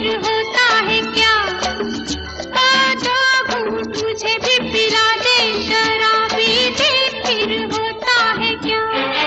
फिर होता है क्या? दो घूंट मुझे भी पिला दे, शराबी दे, फिर होता है क्या?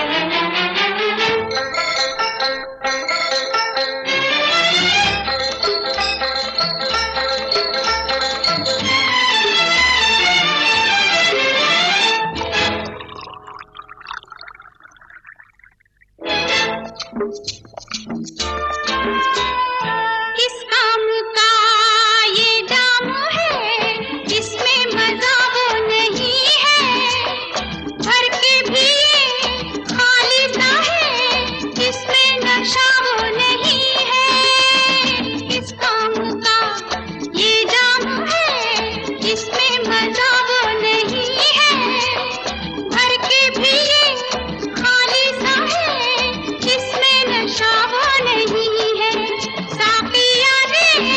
किस काम का ये जाम है, इसमें मजा वो नहीं है। भर के भी ये खाली सा है, इसमें नशा वो नहीं है। किस काम का ये जाम है, इसमें मजा वो नहीं है। भर के भी ये खाली सा है, इसमें नशा वो नहीं है। साकिया रे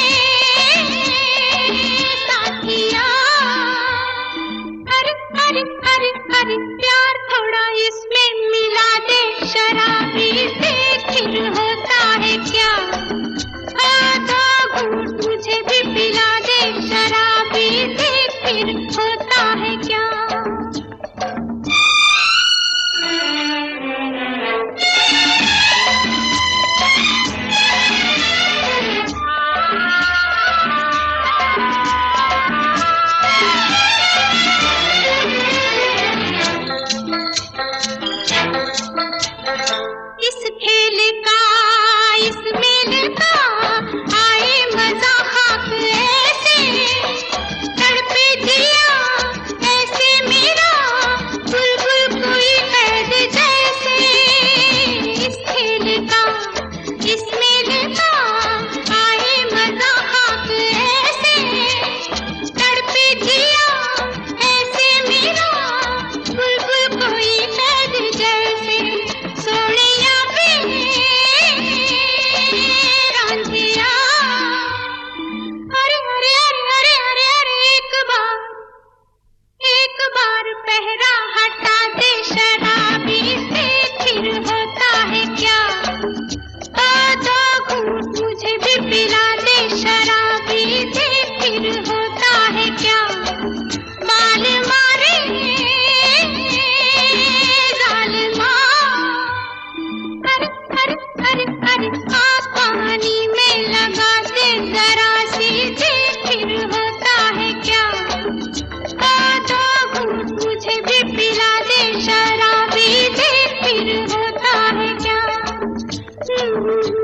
साथिया, अरे अरे अरे अरे प्यार थोड़ा इसमें मिला दे, शराबी से फिर होता है क्या? दो घूंट मुझे भी पिला दे, शराबी से फिर होता है क्या? इस खेल का, इस मेल का आए मजा खाक ऐसे। तड़पे जिया ऐसे मेरा, बुलबुल कोई कैद जैसे। इस खेल का, इस मेल का आए मजा खाक ऐसे। तड़पे जिया ऐसे मेरा, बुलबुल कोई कैद जैसे। सोनिया वे रांझिया, अरे अरे अरे अरे अरे अरे एक बार पहरा हटा दे, शराबी से फिर होता है क्या? दो घूंट मुझे भी पिला दे, शराबी से फिर होता है क्या? बाल मारे जालिमा, अरे अरे अरे अरे पानी में लगा दे जरा सी दे, फिर होता है क्या? दो घूंट मुझे भी पिला दे, शराबी दे, फिर होता है क्या?